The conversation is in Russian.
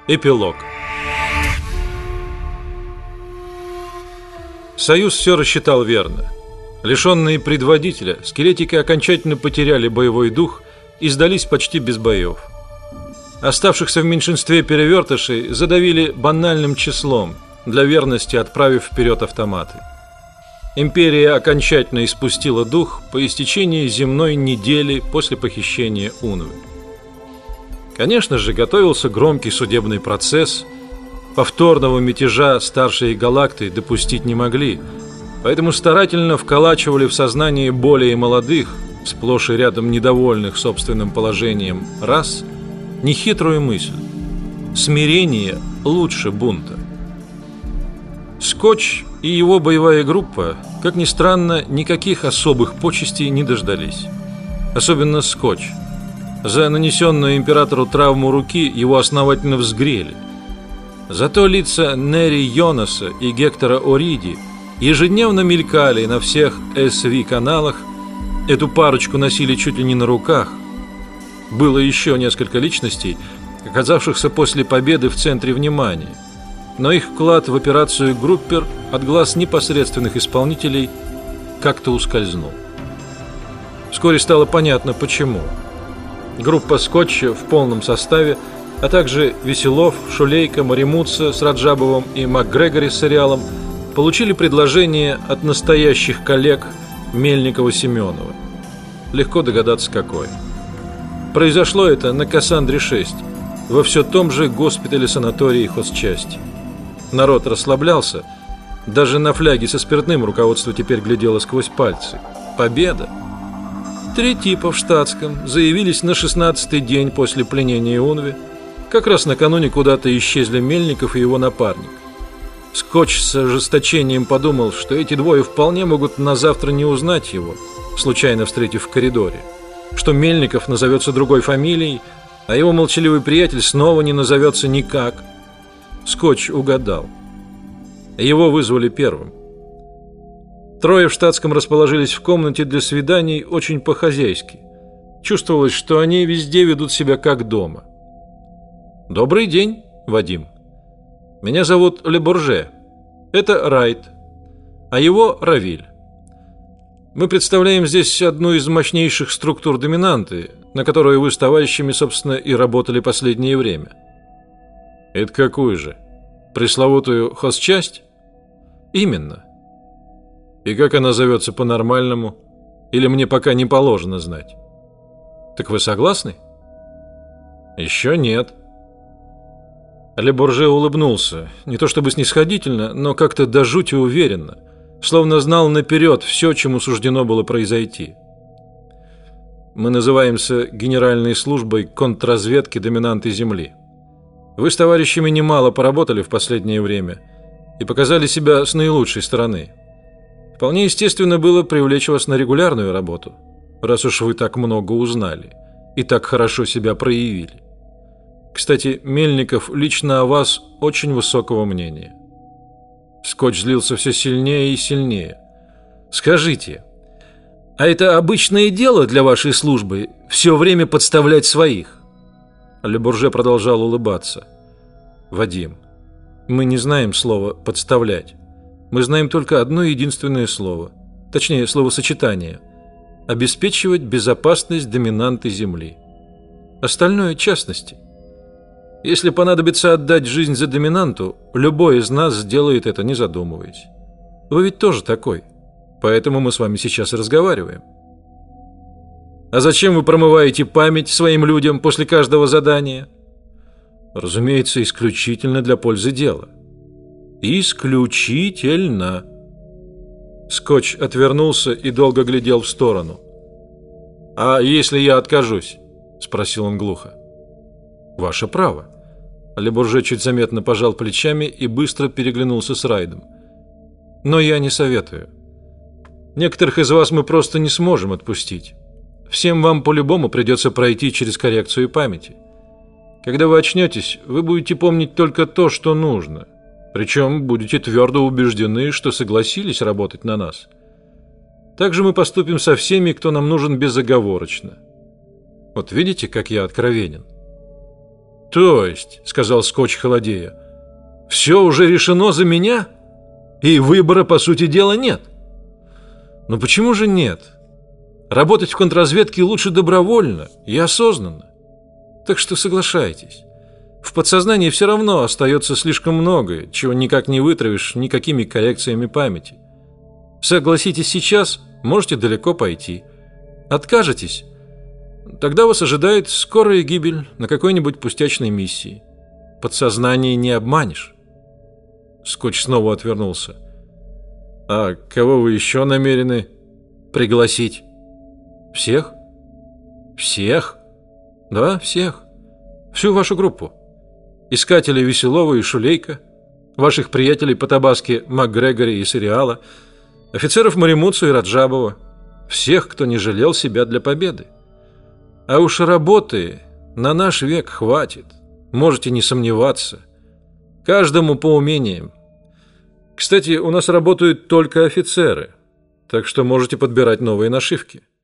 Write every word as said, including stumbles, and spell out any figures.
Эпилог. Союз все рассчитал верно. Лишенные предводителя, скелетики окончательно потеряли боевой дух и сдались почти без боев. Оставшихся в меньшинстве перевертышей задавили банальным числом, для верности отправив вперед автоматы. Империя окончательно испустила дух по истечении земной недели после похищения Унвы. Конечно же, готовился громкий судебный процесс. Повторного мятежа старшие галакты допустить не могли, поэтому старательно вколачивали в сознание более молодых, сплошь и рядом недовольных собственным положением рас, нехитрую мысль: смирение лучше бунта. Скотч и его боевая группа, как ни странно, никаких особых почестей не дождались. Особенно Скотч. За нанесенную императору травму руки его основательно взгрели. Зато лица Нери Йонаса и Гектора Ориди ежедневно мелькали на всех эс ви-каналах. Эту парочку носили чуть ли не на руках. Было еще несколько личностей, оказавшихся после победы в центре внимания, но их вклад в операцию Группер от глаз непосредственных исполнителей как-то ускользнул. Вскоре стало понятно, почему. Группа Скотча в полном составе, а также Веселов, Шулейко, Маримутса с Раджабовым и МакГрегори с сериалом получили предложение от настоящих коллег Мельникова-Семенова. Легко догадаться, какое. Произошло это на Кассандре шесть, во все том же госпитале-санатории хозчасти. Народ расслаблялся. Даже на фляге со спиртным руководство теперь глядело сквозь пальцы. Победа! Три типа в штатском заявились на шестнадцатый день после пленения Унвы. Как раз накануне куда-то исчезли Мельников и его напарник. Скотч с ожесточением подумал, что эти двое вполне могут на завтра не узнать его, случайно встретив в коридоре, что Мельников назовется другой фамилией, а его молчаливый приятель снова не назовется никак. Скотч угадал. Его вызвали первым. Трое в штатском расположились в комнате для свиданий очень по-хозяйски. Чувствовалось, что они везде ведут себя как дома. «Добрый день, Вадим. Меня зовут Ле Бурже. Это Райт, а его Равиль. Мы представляем здесь одну из мощнейших структур доминанты, на которой вы с товарищами, собственно, и работали последнее время». «Это какую же? Пресловутую хозчасть?» «Именно. И как она зовется по-нормальному? Или мне пока не положено знать?» «Так вы согласны?» «Еще нет». Ле Бурже улыбнулся, не то чтобы снисходительно, но как-то до жути уверенно, словно знал наперед все, чему суждено было произойти. «Мы называемся Генеральной службой контрразведки доминанты Земли. Вы с товарищами немало поработали в последнее время и показали себя с наилучшей стороны. Вполне естественно было привлечь вас на регулярную работу, раз уж вы так много узнали и так хорошо себя проявили. Кстати, Мельников лично о вас очень высокого мнения». Скотч злился все сильнее и сильнее. «Скажите, а это обычное дело для вашей службы все время подставлять своих?» Ле Бурже продолжал улыбаться. «Вадим, мы не знаем слова «подставлять». Мы знаем только одно единственное слово, точнее словосочетание: обеспечивать безопасность доминанты Земли. Остальное частности. Если понадобится отдать жизнь за доминанту, любой из нас сделает это, не задумываясь. Вы ведь тоже такой, поэтому мы с вами сейчас и разговариваем». «А зачем вы промываете память своим людям после каждого задания?» «Разумеется, исключительно для пользы дела». «Исключительно». Скотч отвернулся и долго глядел в сторону. «А если я откажусь?» – спросил он глухо. «Ваше право». Ле Бурже чуть заметно пожал плечами и быстро переглянулся с Райдом. «Но я не советую. Некоторых из вас мы просто не сможем отпустить. Всем вам по-любому придется пройти через коррекцию памяти. Когда вы очнетесь, вы будете помнить только то, что нужно. Причем будете твердо убеждены, что согласились работать на нас. Также мы поступим со всеми, кто нам нужен безоговорочно. Вот видите, как я откровенен?» То есть, сказал Скотч, холодея, все уже решено за меня? И выбора, по сути дела, нет. Но почему же нет? Работать в контрразведке лучше добровольно и осознанно. Так что соглашайтесь. В подсознании все равно остается слишком многое, чего никак не вытравишь никакими коррекциями памяти. Согласитесь сейчас, можете далеко пойти. Откажетесь, тогда вас ожидает скорая гибель на какой-нибудь пустячной миссии. Подсознание не обманешь. Скотч снова отвернулся. А кого вы еще намерены пригласить? Всех? Всех? Да, всех. Всю вашу группу. Искателей Веселова и Шулейка, ваших приятелей по Табаске МакГрегори и Сериала, офицеров Маримутсу и Раджабова, всех, кто не жалел себя для победы. А уж работы на наш век хватит, можете не сомневаться. Каждому по умениям. Кстати, у нас работают только офицеры, так что можете подбирать новые нашивки.